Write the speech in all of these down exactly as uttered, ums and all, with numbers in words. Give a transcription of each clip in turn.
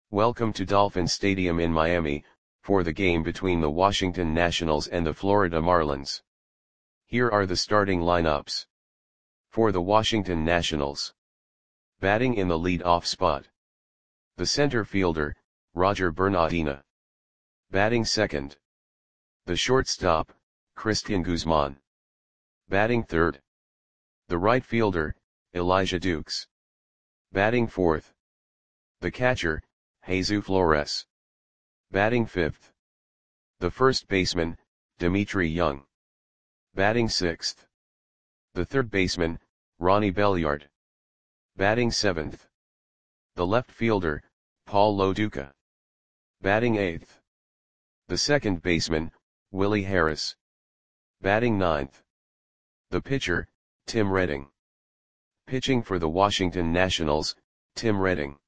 Welcome to Dolphin Stadium in Miami, for the game between the Washington Nationals and the Florida Marlins. Here are the starting lineups. For the Washington Nationals. Batting in the lead-off spot. The center fielder, Roger Bernardina. Batting second. The shortstop, Cristian Guzman. Batting third. The right fielder, Elijah Dukes. Batting fourth. The catcher, Jesus Flores. Batting fifth. The first baseman, Dmitri Young. Batting sixth. The third baseman, Ronnie Belliard. Batting seventh. The left fielder, Paul Lo Duca. Batting eighth. The second baseman, Willie Harris. Batting ninth. The pitcher, Tim Redding. Pitching for the Washington Nationals, Tim Redding.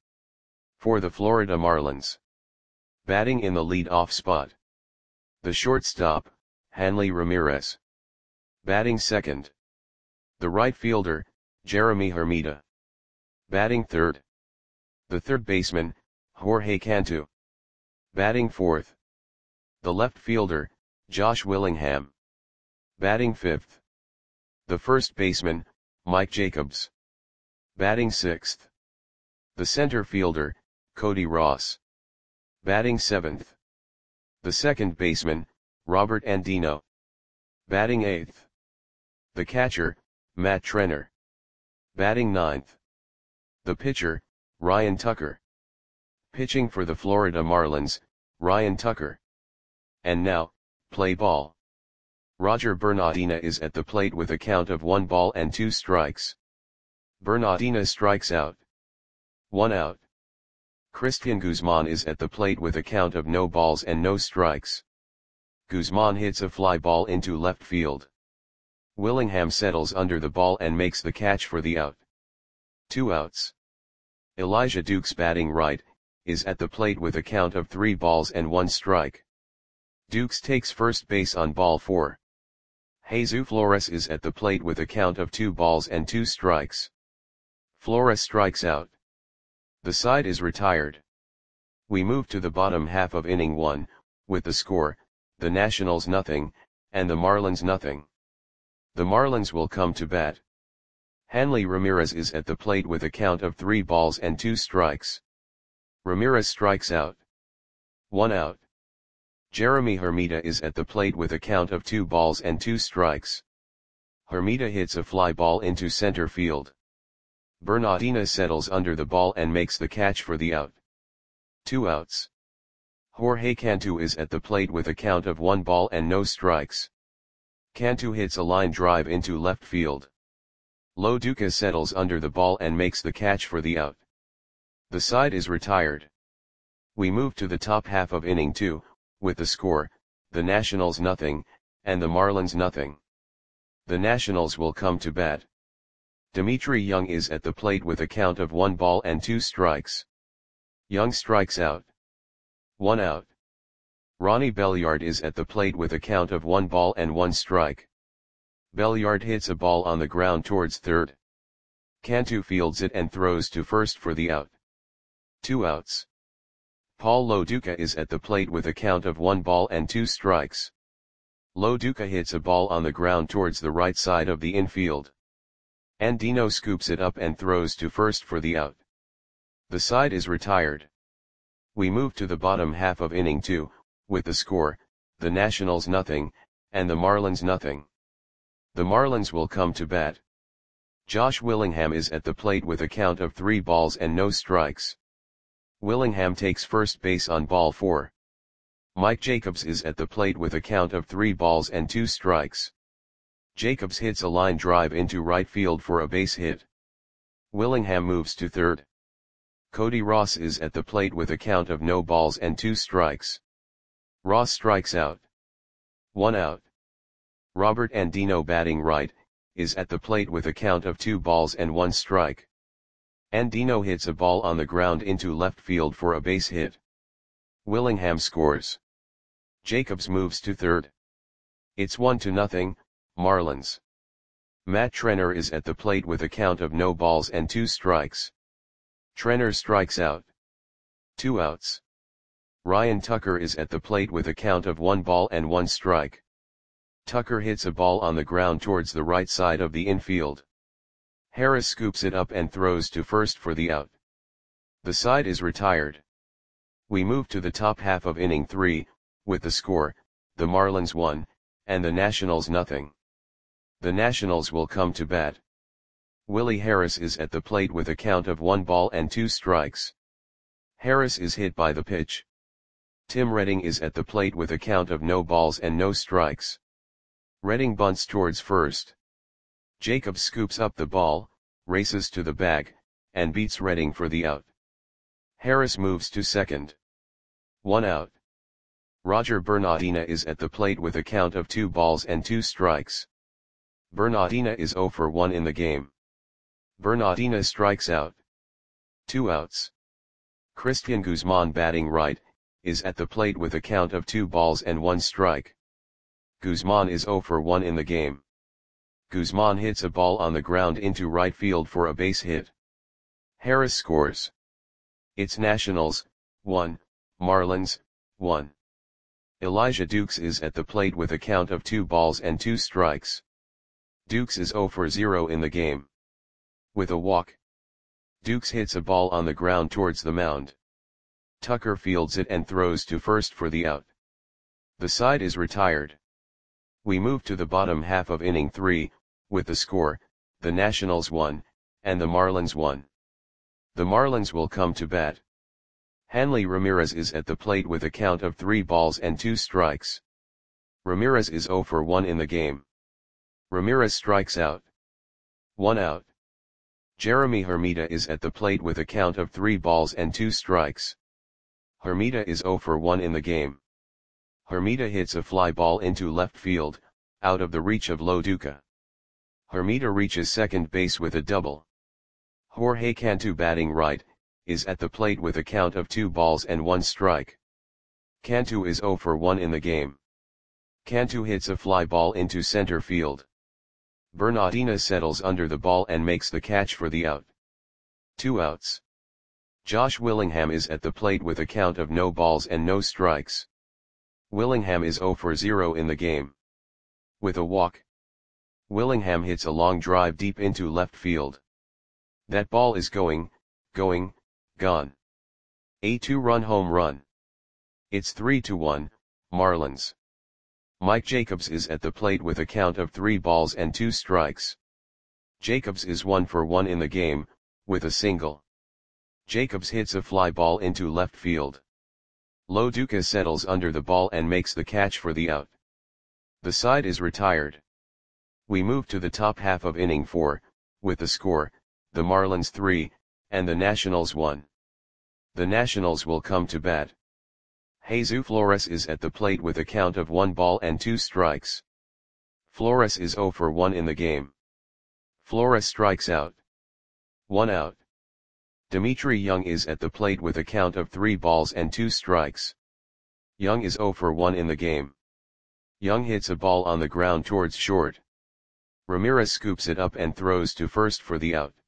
For the Florida Marlins. Batting in the lead-off spot. The shortstop, Hanley Ramirez. Batting second. The right fielder, Jeremy Hermida. Batting third. The third baseman, Jorge Cantu. Batting fourth. The left fielder, Josh Willingham. Batting fifth. The first baseman, Mike Jacobs. Batting sixth. The center fielder, Cody Ross. Batting seventh. The second baseman, Robert Andino. Batting eighth. The catcher, Matt Trenner. Batting ninth. The pitcher, Ryan Tucker. Pitching for the Florida Marlins, Ryan Tucker. And now, play ball. Roger Bernardina is at the plate with a count of one ball and two strikes. Bernardina strikes out. One out. Cristian Guzman is at the plate with a count of no balls and no strikes. Guzman hits a fly ball into left field. Willingham settles under the ball and makes the catch for the out. Two outs. Elijah Dukes, batting right, is at the plate with a count of three balls and one strike. Dukes takes first base on ball four. Jesus Flores is at the plate with a count of two balls and two strikes. Flores strikes out. The side is retired. We move to the bottom half of inning one, with the score, the Nationals nothing, and the Marlins nothing. The Marlins will come to bat. Hanley Ramirez is at the plate with a count of three balls and two strikes. Ramirez strikes out. One out. Jeremy Hermida is at the plate with a count of two balls and two strikes. Hermida hits a fly ball into center field. Bernardina settles under the ball and makes the catch for the out. Two outs. Jorge Cantu is at the plate with a count of one ball and no strikes. Cantu hits a line drive into left field. Lo Duca settles under the ball and makes the catch for the out. The side is retired. We move to the top half of inning two, with the score, the Nationals nothing, and the Marlins nothing. The Nationals will come to bat. Dmitri Young is at the plate with a count of one ball and two strikes. Young strikes out. One out. Ronnie Belliard is at the plate with a count of one ball and one strike. Belliard hits a ball on the ground towards third. Cantu fields it and throws to first for the out. Two outs. Paul Lo Duca is at the plate with a count of one ball and two strikes. Lo Duca hits a ball on the ground towards the right side of the infield. Andino scoops it up and throws to first for the out. The side is retired. We move to the bottom half of inning two, with the score, the Nationals nothing, and the Marlins nothing. The Marlins will come to bat. Josh Willingham is at the plate with a count of three balls and no strikes. Willingham takes first base on ball four. Mike Jacobs is at the plate with a count of three balls and two strikes. Jacobs hits a line drive into right field for a base hit. Willingham moves to third. Cody Ross is at the plate with a count of no balls and two strikes. Ross strikes out. One out. Robert Andino, batting right, is at the plate with a count of two balls and one strike. Andino hits a ball on the ground into left field for a base hit. Willingham scores. Jacobs moves to third. It's one to nothing, Marlins. Matt Trenner is at the plate with a count of no balls and two strikes. Trenner strikes out. Two outs. Ryan Tucker is at the plate with a count of one ball and one strike. Tucker hits a ball on the ground towards the right side of the infield. Harris scoops it up and throws to first for the out. The side is retired. We move to the top half of inning three, with the score, the Marlins one, and the Nationals nothing. The Nationals will come to bat. Willie Harris is at the plate with a count of one ball and two strikes. Harris is hit by the pitch. Tim Redding is at the plate with a count of no balls and no strikes. Redding bunts towards first. Jacobs scoops up the ball, races to the bag, and beats Redding for the out. Harris moves to second. One out. Roger Bernardina is at the plate with a count of two balls and two strikes. Bernardina is zero for one in the game. Bernardina strikes out. Two outs. Christian Guzman, batting right, is at the plate with a count of two balls and one strike. Guzman is zero for one in the game. Guzman hits a ball on the ground into right field for a base hit. Harris scores. It's Nationals, one, Marlins, one. Elijah Dukes is at the plate with a count of two balls and two strikes. Dukes is zero for zero in the game. With a walk, Dukes hits a ball on the ground towards the mound. Tucker fields it and throws to first for the out. The side is retired. We move to the bottom half of inning three, with the score, the Nationals one, and the Marlins one. The Marlins will come to bat. Hanley Ramirez is at the plate with a count of three balls and two strikes. Ramirez is zero for one in the game. Ramirez strikes out. One out. Jeremy Hermida is at the plate with a count of three balls and two strikes. Hermida is zero for one in the game. Hermida hits a fly ball into left field, out of the reach of Lo Duca. Hermida reaches second base with a double. Jorge Cantu, batting right, is at the plate with a count of two balls and one strike. Cantu is zero for one in the game. Cantu hits a fly ball into center field. Bernardina settles under the ball and makes the catch for the out. Two outs. Josh Willingham is at the plate with a count of no balls and no strikes. Willingham is zero for zero in the game. With a walk, Willingham hits a long drive deep into left field. That ball is going, going, gone. A two-run home run. It's three to one, Marlins. Mike Jacobs is at the plate with a count of three balls and two strikes. Jacobs is one for one in the game, with a single. Jacobs hits a fly ball into left field. Lo Duca settles under the ball and makes the catch for the out. The side is retired. We move to the top half of inning four, with the score, the Marlins three, and the Nationals one. The Nationals will come to bat. Jesus Flores is at the plate with a count of one ball and two strikes. Flores is zero for one in the game. Flores strikes out. One out. Dimitri Young is at the plate with a count of three balls and two strikes. Young is zero for one in the game. Young hits a ball on the ground towards short. Ramirez scoops it up and throws to first for the out.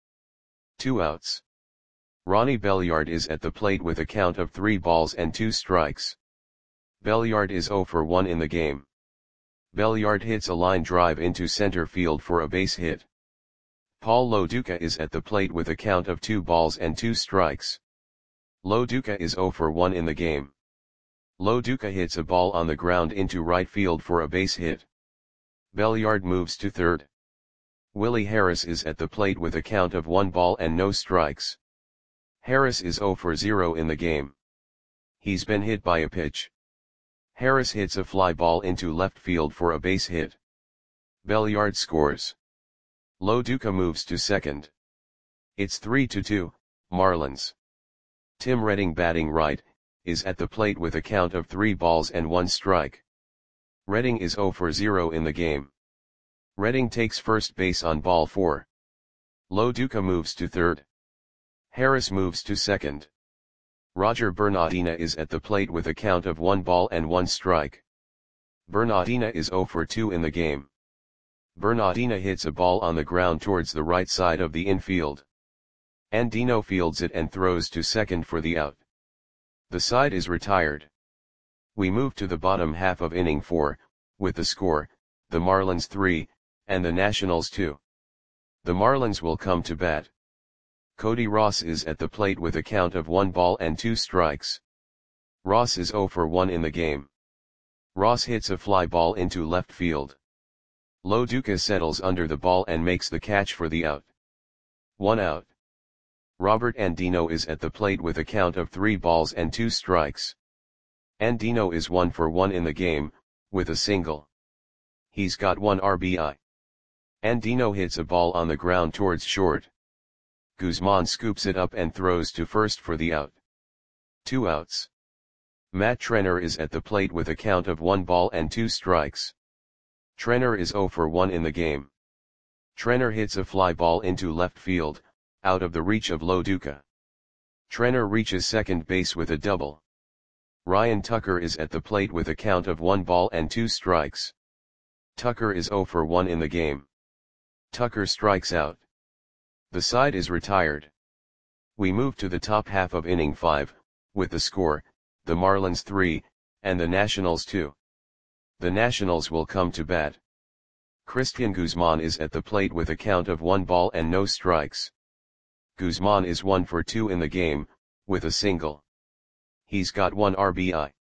Two outs. Ronnie Belliard is at the plate with a count of three balls and two strikes. Belliard is zero for one in the game. Belliard hits a line drive into center field for a base hit. Paul Lo Duca is at the plate with a count of two balls and two strikes. Lo Duca is zero for one in the game. Lo Duca hits a ball on the ground into right field for a base hit. Belliard moves to third. Willie Harris is at the plate with a count of one ball and no strikes. Harris is zero for zero in the game. He's been hit by a pitch. Harris hits a fly ball into left field for a base hit. Belliard scores. Lo Duca moves to second. It's three to two, Marlins. Tim Redding, batting right, is at the plate with a count of three balls and one strike. Redding is zero for zero in the game. Redding takes first base on ball four. Lo Duca moves to third. Harris moves to second. Roger Bernardina is at the plate with a count of one ball and one strike. Bernardina is zero for two in the game. Bernardina hits a ball on the ground towards the right side of the infield. Andino fields it and throws to second for the out. The side is retired. We move to the bottom half of inning four, with the score, the Marlins three, and the Nationals two. The Marlins will come to bat. Cody Ross is at the plate with a count of one ball and two strikes. Ross is zero for one in the game. Ross hits a fly ball into left field. Lo Duca settles under the ball and makes the catch for the out. One out. Robert Andino is at the plate with a count of three balls and two strikes. Andino is one for one in the game, with a single. He's got one R B I. Andino hits a ball on the ground towards short. Guzman scoops it up and throws to first for the out. Two outs. Matt Trenner is at the plate with a count of one ball and two strikes. Trenner is zero for one in the game. Trenner hits a fly ball into left field, out of the reach of Lo Duca. Trenner reaches second base with a double. Ryan Tucker is at the plate with a count of one ball and two strikes. Tucker is zero for one in the game. Tucker strikes out. The side is retired. We move to the top half of inning five, with the score, the Marlins three, and the Nationals two. The Nationals will come to bat. Christian Guzman is at the plate with a count of one ball and no strikes. Guzman is one for two in the game, with a single. He's got one R B I.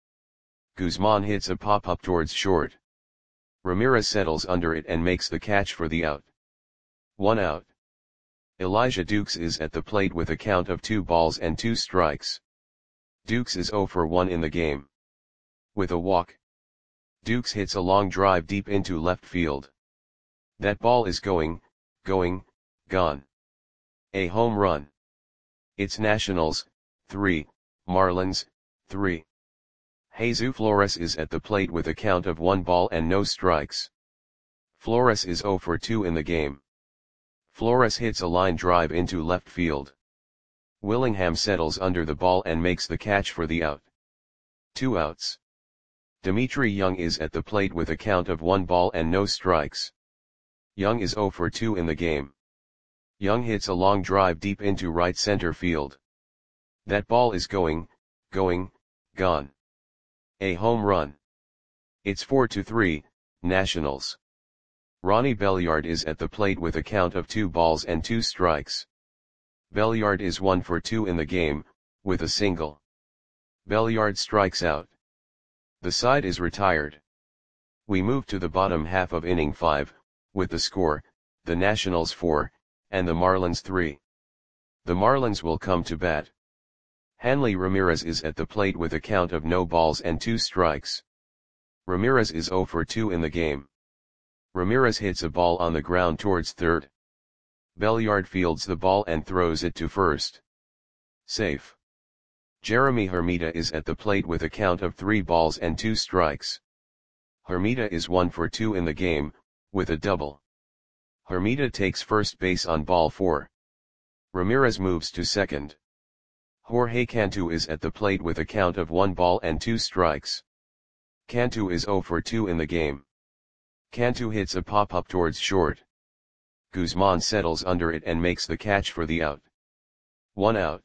Guzman hits a pop-up towards short. Ramirez settles under it and makes the catch for the out. One out. Elijah Dukes is at the plate with a count of two balls and two strikes. Dukes is zero for one in the game. With a walk. Dukes hits a long drive deep into left field. That ball is going, going, gone. A home run. It's Nationals, three, Marlins, three. Jesus Flores is at the plate with a count of one ball and no strikes. Flores is zero for two in the game. Flores hits a line drive into left field. Willingham settles under the ball and makes the catch for the out. Two outs. Dimitri Young is at the plate with a count of one ball and no strikes. Young is zero for two in the game. Young hits a long drive deep into right center field. That ball is going, going, gone. A home run. It's four to three, Nationals. Ronnie Belliard is at the plate with a count of two balls and two strikes. Belliard is one for two in the game, with a single. Belliard strikes out. The side is retired. We move to the bottom half of inning five, with the score, the Nationals four, and the Marlins three. The Marlins will come to bat. Hanley Ramirez is at the plate with a count of no balls and two strikes. Ramirez is zero for two in the game. Ramirez hits a ball on the ground towards third. Belliard fields the ball and throws it to first. Safe. Jeremy Hermida is at the plate with a count of three balls and two strikes. Hermida is one for two in the game, with a double. Hermida takes first base on ball four. Ramirez moves to second. Jorge Cantu is at the plate with a count of one ball and two strikes. Cantu is zero for two in the game. Cantu hits a pop-up towards short. Guzman settles under it and makes the catch for the out. One out.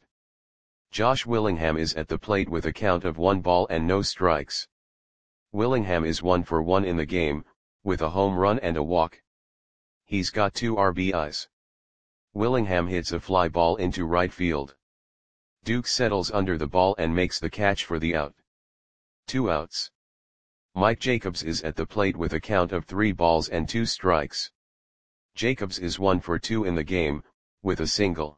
Josh Willingham is at the plate with a count of one ball and no strikes. Willingham is one for one in the game, with a home run and a walk. He's got two R B Is. Willingham hits a fly ball into right field. Duke settles under the ball and makes the catch for the out. Two outs. Mike Jacobs is at the plate with a count of three balls and two strikes. Jacobs is one for two in the game, with a single.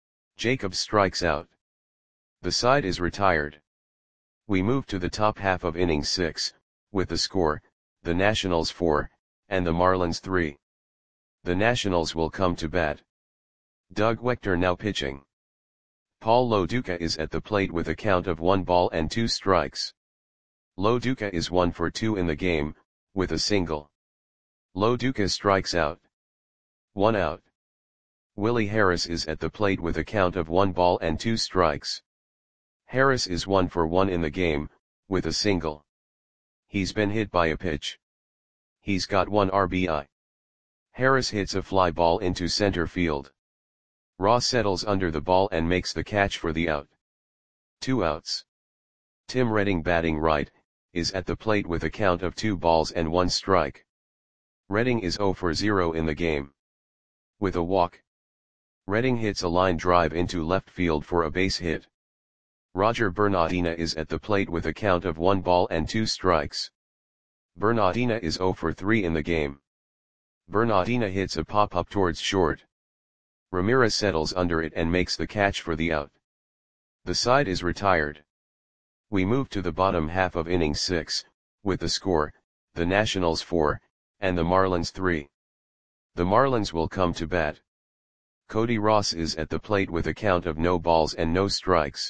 Jacobs strikes out. The side is retired. We move to the top half of inning six, with the score, the Nationals four, and the Marlins three. The Nationals will come to bat. Doug Wechter now pitching. Paul Lo Duca is at the plate with a count of one ball and two strikes. Lo Duca is one for two in the game, with a single. Lo Duca strikes out. One out. Willie Harris is at the plate with a count of one ball and two strikes. Harris is one for one in the game, with a single. He's been hit by a pitch. He's got one R B I. Harris hits a fly ball into center field. Ross settles under the ball and makes the catch for the out. Two outs. Tim Redding batting right, is at the plate with a count of two balls and one strike. Redding is zero for zero in the game. With a walk, Redding hits a line drive into left field for a base hit. Roger Bernardina is at the plate with a count of one ball and two strikes. Bernardina is zero for three in the game. Bernardina hits a pop-up towards short. Ramirez settles under it and makes the catch for the out. The side is retired. We move to the bottom half of inning six, with the score, the Nationals four, and the Marlins three. The Marlins will come to bat. Cody Ross is at the plate with a count of no balls and no strikes.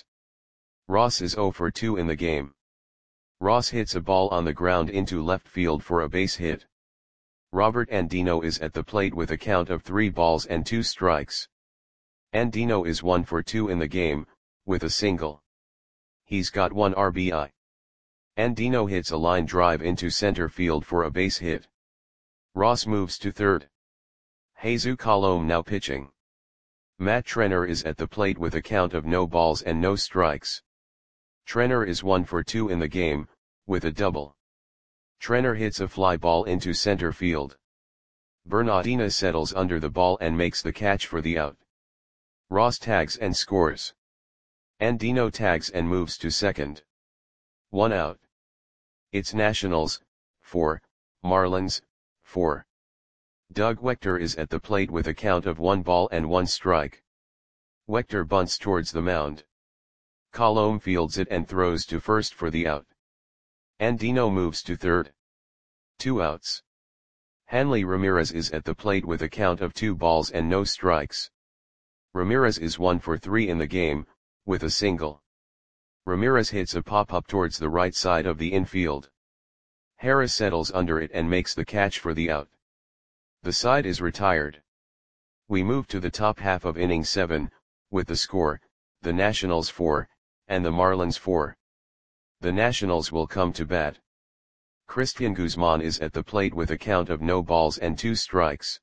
Ross is zero for two in the game. Ross hits a ball on the ground into left field for a base hit. Robert Andino is at the plate with a count of three balls and two strikes. Andino is one for two in the game, with a single. He's got one R B I. Andino hits a line drive into center field for a base hit. Ross moves to third. Jesus Colome now pitching. Matt Trenner is at the plate with a count of no balls and no strikes. Trenner is one for two in the game, with a double. Trenner hits a fly ball into center field. Bernardina settles under the ball and makes the catch for the out. Ross tags and scores. Andino tags and moves to second. One out. It's Nationals, four, Marlins, four. Doug Wechter is at the plate with a count of one ball and one strike. Wechter bunts towards the mound. Colome fields it and throws to first for the out. Andino moves to third. Two outs. Hanley Ramirez is at the plate with a count of two balls and no strikes. Ramirez is one for three in the game, with a single. Ramirez hits a pop-up towards the right side of the infield. Harris settles under it and makes the catch for the out. The side is retired. We move to the top half of inning seven, with the score, the Nationals four, and the Marlins four. The Nationals will come to bat. Christian Guzman is at the plate with a count of no balls and two strikes.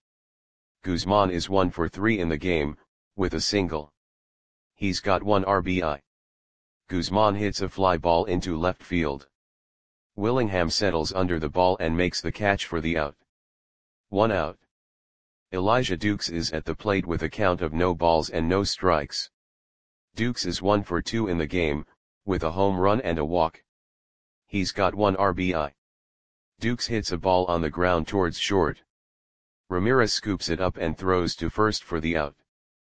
Guzman is one for three in the game, with a single. He's got one R B I. Guzman hits a fly ball into left field. Willingham settles under the ball and makes the catch for the out. One out. Elijah Dukes is at the plate with a count of no balls and no strikes. Dukes is one for two in the game, with a home run and a walk. He's got one R B I. Dukes hits a ball on the ground towards short. Ramirez scoops it up and throws to first for the out.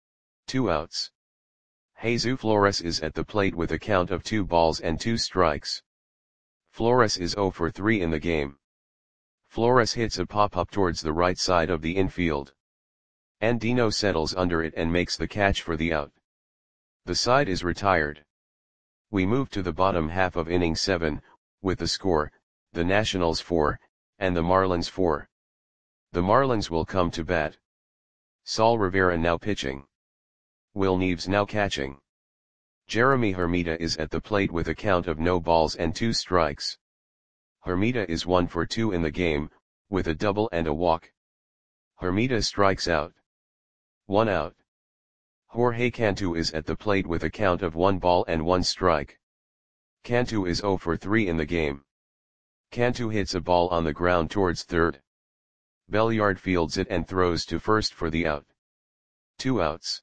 Two outs. Jesus Flores is at the plate with a count of two balls and two strikes. Flores is zero for three in the game. Flores hits a pop-up towards the right side of the infield. Andino settles under it and makes the catch for the out. The side is retired. We move to the bottom half of inning seven, with the score, the Nationals four, and the Marlins four. The Marlins will come to bat. Saul Rivera now pitching. Will Neves now catching. Jeremy Hermida is at the plate with a count of no balls and two strikes. Hermida is one for two in the game, with a double and a walk. Hermida strikes out. One out. Jorge Cantu is at the plate with a count of one ball and one strike. Cantu is zero for three in the game. Cantu hits a ball on the ground towards third. Belliard fields it and throws to first for the out. Two outs.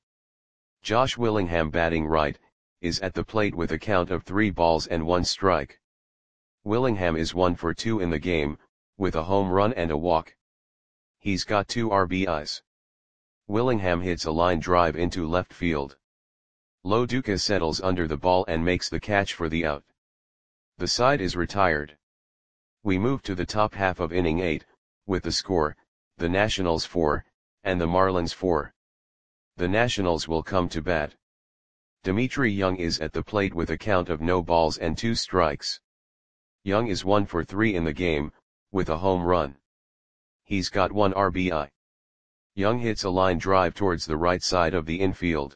Josh Willingham batting right, is at the plate with a count of three balls and one strike. Willingham is one for two in the game, with a home run and a walk. He's got two R B Is. Willingham hits a line drive into left field. Lo Duca settles under the ball and makes the catch for the out. The side is retired. We move to the top half of inning eight, with the score, the Nationals four, and the Marlins four. The Nationals will come to bat. Dimitri Young is at the plate with a count of no balls and two strikes. Young is one for three in the game, with a home run. He's got one R B I. Young hits a line drive towards the right side of the infield.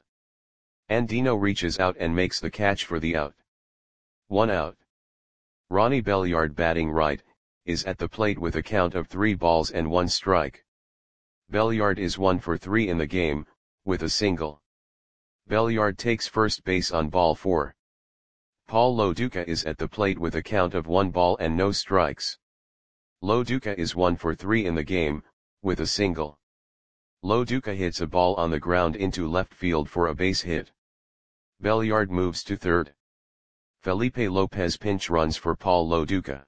Andino reaches out and makes the catch for the out. One out. Ronnie Belliard batting right, is at the plate with a count of three balls and one strike. Belliard is one for three in the game, with a single. Belliard takes first base on ball four. Paul Lo Duca is at the plate with a count of one ball and no strikes. Lo Duca is one for three in the game, with a single. Lo Duca hits a ball on the ground into left field for a base hit. Belliard moves to third. Felipe Lopez pinch runs for Paul Lo Duca.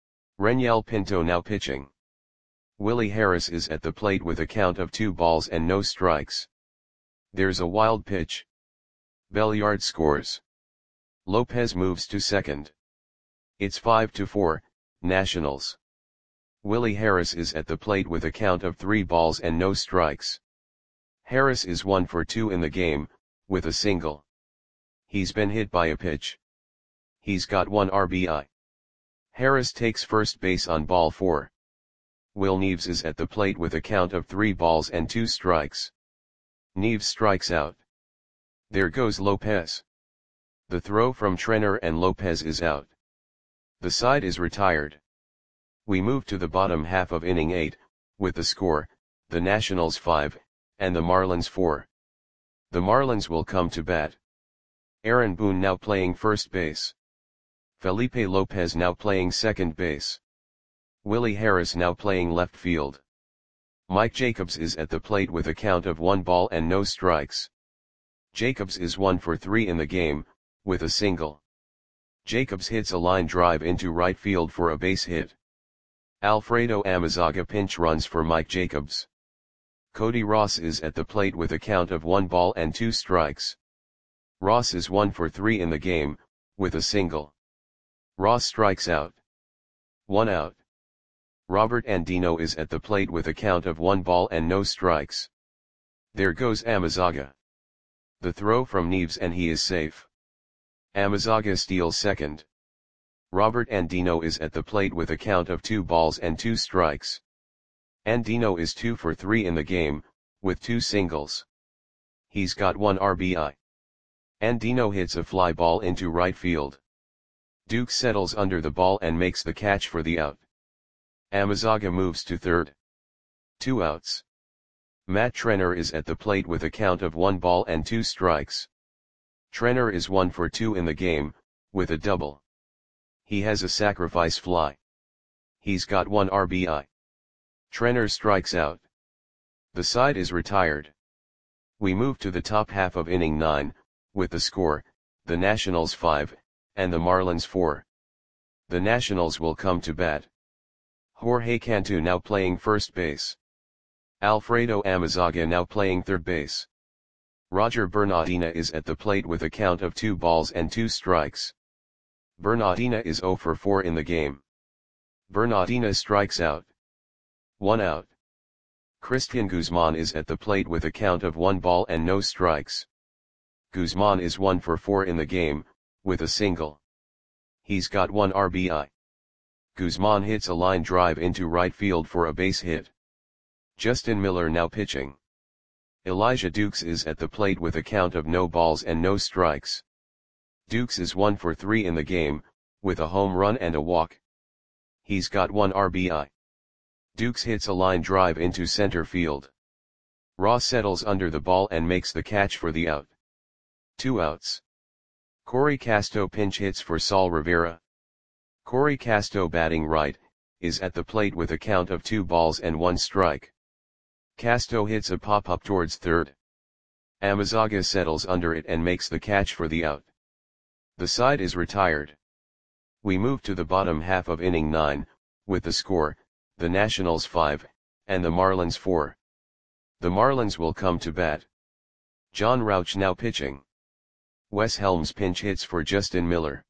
Reniel Pinto now pitching. Willie Harris is at the plate with a count of two balls and no strikes. There's a wild pitch. Belliard scores. Lopez moves to second. It's five to four, Nationals. Willie Harris is at the plate with a count of three balls and no strikes. Harris is one for two in the game, with a single. He's been hit by a pitch. He's got one R B I. Harris takes first base on ball four. Will Neves is at the plate with a count of three balls and two strikes. Neves strikes out. There goes Lopez. The throw from Trenner and Lopez is out. The side is retired. We move to the bottom half of inning eight, with the score, the Nationals five, and the Marlins four. The Marlins will come to bat. Aaron Boone now playing first base. Felipe Lopez now playing second base. Willie Harris now playing left field. Mike Jacobs is at the plate with a count of one ball and no strikes. Jacobs is one for three in the game, with a single. Jacobs hits a line drive into right field for a base hit. Alfredo Amezaga pinch runs for Mike Jacobs. Cody Ross is at the plate with a count of one ball and two strikes. Ross is one for three in the game, with a single. Ross strikes out. One out. Robert Andino is at the plate with a count of one ball and no strikes. There goes Amezaga. The throw from Neves and he is safe. Amezaga steals second. Robert Andino is at the plate with a count of two balls and two strikes. Andino is two for three in the game, with two singles. He's got one R B I. Andino hits a fly ball into right field. Duke settles under the ball and makes the catch for the out. Amezaga moves to third. Two outs. Matt Trenner is at the plate with a count of one ball and two strikes. Trenner is one for two in the game, with a double. He has a sacrifice fly. He's got one R B I. Trenner strikes out. The side is retired. We move to the top half of inning nine, with the score, the Nationals five, and the Marlins four. The Nationals will come to bat. Jorge Cantu now playing first base. Alfredo Amezaga now playing third base. Roger Bernardina is at the plate with a count of two balls and two strikes. Bernardina is zero for four in the game. Bernardina strikes out. One out. Christian Guzman is at the plate with a count of one ball and no strikes. Guzman is one for four in the game, with a single. He's got one R B I. Guzman hits a line drive into right field for a base hit. Justin Miller now pitching. Elijah Dukes is at the plate with a count of no balls and no strikes. Dukes is one for three in the game, with a home run and a walk. He's got one R B I. Dukes hits a line drive into center field. Ross settles under the ball and makes the catch for the out. Two outs. Corey Casto pinch hits for Saul Rivera. Corey Casto batting right, is at the plate with a count of two balls and one strike. Casto hits a pop-up towards third. Amezaga settles under it and makes the catch for the out. The side is retired. We move to the bottom half of inning nine, with the score, the Nationals five, and the Marlins four. The Marlins will come to bat. John Rauch now pitching. Wes Helms pinch hits for Justin Miller.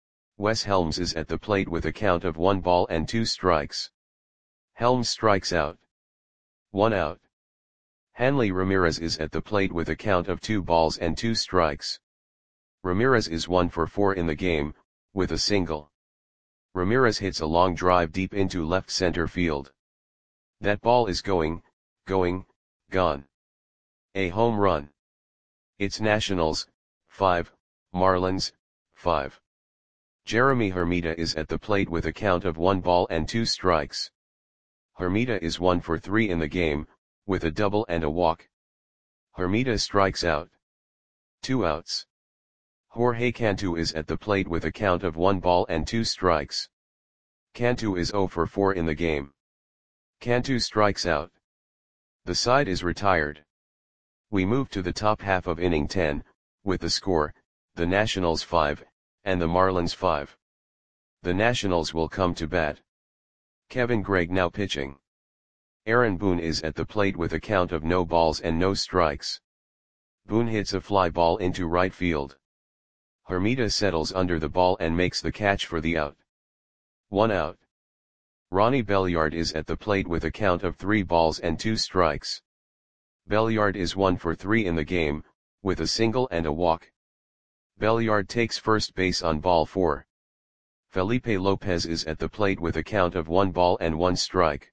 Wes Helms is at the plate with a count of one ball and two strikes. Helms strikes out. One out. Hanley Ramirez is at the plate with a count of two balls and two strikes. Ramirez is one for four in the game, with a single. Ramirez hits a long drive deep into left center field. That ball is going, going, gone. A home run. It's Nationals, five, Marlins, five. Jeremy Hermida is at the plate with a count of one ball and two strikes. Hermida is one for three in the game, with a double and a walk. Hermida strikes out. Two outs. Jorge Cantu is at the plate with a count of one ball and two strikes. Cantu is zero for four in the game. Cantu strikes out. The side is retired. We move to the top half of inning ten, with the score, the Nationals five, and the Marlins five. The Nationals will come to bat. Kevin Gregg now pitching. Aaron Boone is at the plate with a count of no balls and no strikes. Boone hits a fly ball into right field. Hermida settles under the ball and makes the catch for the out. One out. Ronnie Belliard is at the plate with a count of three balls and two strikes. Belliard is one for three in the game, with a single and a walk. Belliard takes first base on ball four. Felipe Lopez is at the plate with a count of one ball and one strike.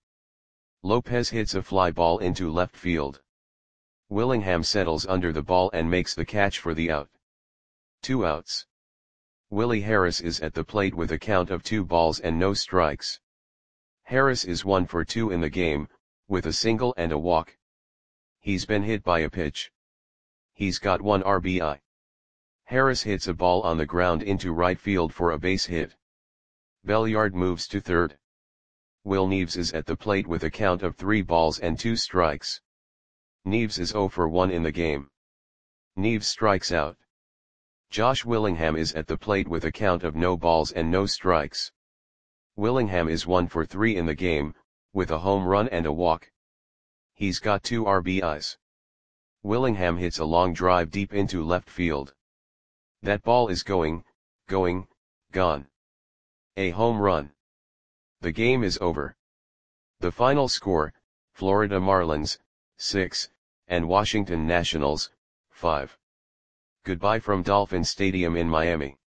Lopez hits a fly ball into left field. Willingham settles under the ball and makes the catch for the out. Two outs. Willie Harris is at the plate with a count of two balls and no strikes. Harris is one for two in the game, with a single and a walk. He's been hit by a pitch. He's got one R B I. Harris hits a ball on the ground into right field for a base hit. Belliard moves to third. Will Neves is at the plate with a count of three balls and two strikes. Neves is zero for one in the game. Neves strikes out. Josh Willingham is at the plate with a count of no balls and no strikes. Willingham is one for three in the game, with a home run and a walk. He's got two R B Is. Willingham hits a long drive deep into left field. That ball is going, going, gone. A home run. The game is over. The final score, Florida Marlins, six, and Washington Nationals, five. Goodbye from Dolphin Stadium in Miami.